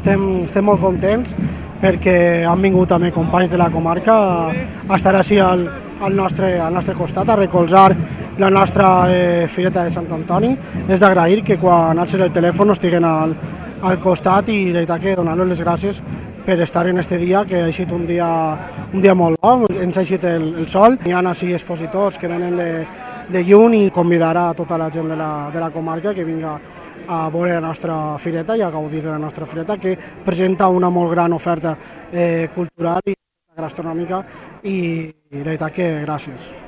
estem molt contents perquè han vingut també companys de la comarca a estar així al nostre costat, a recolzar la nostra Fireta de Sant Antoni. És d'agrair que quan alcen el telèfon estiguen al costat i la veritat que donar-los les gràcies per estar en este dia, que ha estat un dia molt bo, ens ha eixit el sol. Hi ha així expositors que venen de lluny i convidar a tota la gent de la comarca que vinga a veure la nostra fireta i a gaudir de la nostra fireta, que presenta una molt gran oferta cultural i gastronòmica i la veritat que gràcies.